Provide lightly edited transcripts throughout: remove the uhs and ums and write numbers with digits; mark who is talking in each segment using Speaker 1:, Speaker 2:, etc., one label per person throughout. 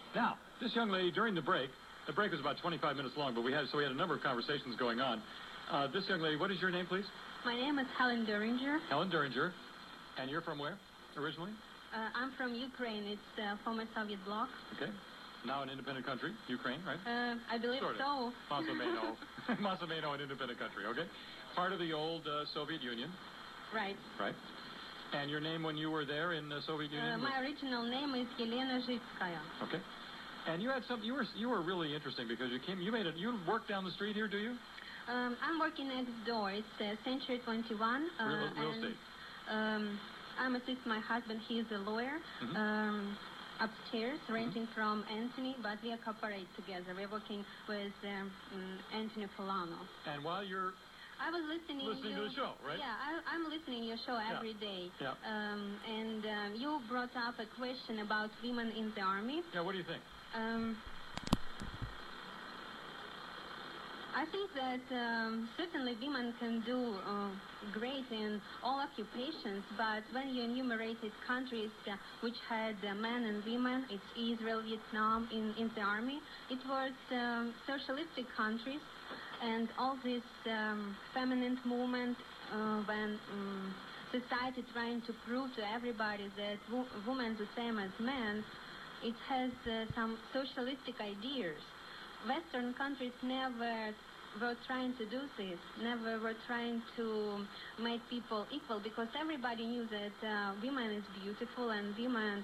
Speaker 1: Now, this young lady, during the break was about 25 minutes long, but we had a number of conversations going on. This young lady, what is your name, please?
Speaker 2: My name is Helen Duringer.
Speaker 1: Helen Duringer. And you're from where, originally?
Speaker 2: I'm from Ukraine. It's the former Soviet bloc.
Speaker 1: Okay. Now an independent country, Ukraine, right?
Speaker 2: I believe
Speaker 1: sort of.
Speaker 2: so.
Speaker 1: Massimeno, an independent country, okay? Part of the old Soviet Union.
Speaker 2: Right.
Speaker 1: Right. And your name when you were there in the Soviet Union?
Speaker 2: My original name is Yelena Zhitskaya.
Speaker 1: Okay. And you had some. You were really interesting because you work down the street here, do you?
Speaker 2: I'm working next door. It's Century 21.
Speaker 1: Real estate.
Speaker 2: I'm assisting my husband. He's a lawyer. Mm-hmm. Upstairs, renting from Anthony, but we cooperate together. We're working with Anthony Polano.
Speaker 1: And while you're
Speaker 2: I was listening
Speaker 1: to the show, right?
Speaker 2: Yeah, I'm listening to your show every day.
Speaker 1: Yeah.
Speaker 2: And you brought up a question about women in the army.
Speaker 1: Yeah, what do you think?
Speaker 2: I think that certainly women can do great in all occupations, but when you enumerated countries which had men and women, it's Israel, Vietnam in the army, it was socialistic countries, and all this feminine movement when society trying to prove to everybody that women the same as men, it has some socialistic ideas. Western countries never were trying to do this, never were trying to make people equal, because everybody knew that women is beautiful and women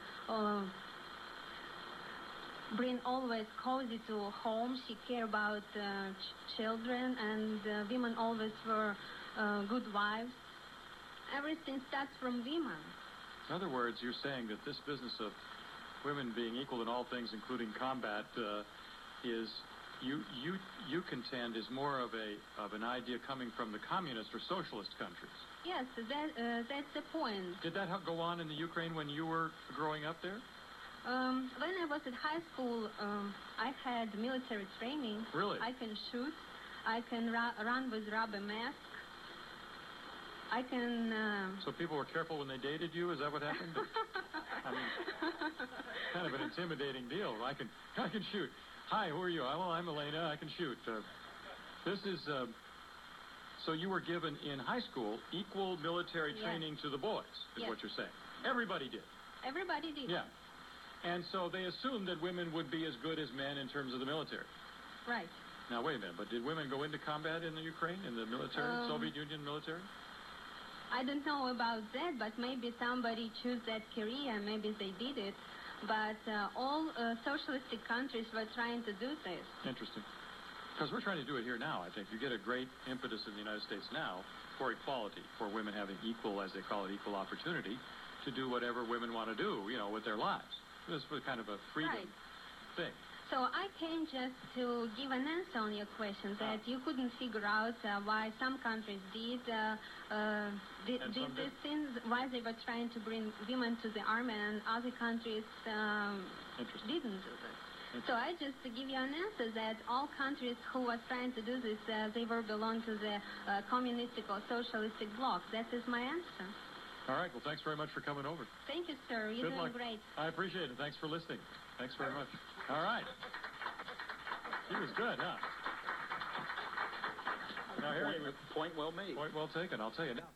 Speaker 2: bring always cozy to home. She care about children, and women always were good wives. Everything starts from women.
Speaker 1: In other words, you're saying that this business of women being equal in all things, including combat, is you contend is more of an idea coming from the communist or socialist countries.
Speaker 2: Yes, that's the point.
Speaker 1: Did that go on in the Ukraine when you were growing up there?
Speaker 2: When I was at high school, I had military training.
Speaker 1: Really?
Speaker 2: I can shoot. I can run with rubber mask. I can...
Speaker 1: So people were careful when they dated you? Is that what happened? I mean, kind of an intimidating deal. I can shoot. Hi, who are you? Well, I'm Elena. I can shoot. This is... So you were given in high school equal military training to the boys, is what you're saying. Everybody did.
Speaker 2: Everybody did.
Speaker 1: Yeah. And so they assumed that women would be as good as men in terms of the military.
Speaker 2: Right.
Speaker 1: Now, wait a minute. But did women go into combat in the Ukraine, in the military, Soviet Union military?
Speaker 2: I don't know about that, but maybe somebody chose that career. Maybe they did it. But all socialistic countries were trying to do this.
Speaker 1: Interesting. Because we're trying to do it here now, I think. You get a great impetus in the United States now for equality, for women having equal, as they call it, equal opportunity to do whatever women want to do, with their lives. This was kind of a freedom thing.
Speaker 2: So I came just to give an answer on your question, that you couldn't figure out why some countries did these things, why they were trying to bring women to the army and other countries didn't do this. So I just give you an answer that all countries who were trying to do this, they were belong to the communistic or socialistic bloc. That is my answer.
Speaker 1: All right. Well, thanks very much for coming over.
Speaker 2: Thank you, sir. You're doing great.
Speaker 1: I appreciate it. Thanks for listening. Thanks very much. All right. He was good, huh? Now,
Speaker 3: Point well made.
Speaker 1: Point well taken. I'll tell you now.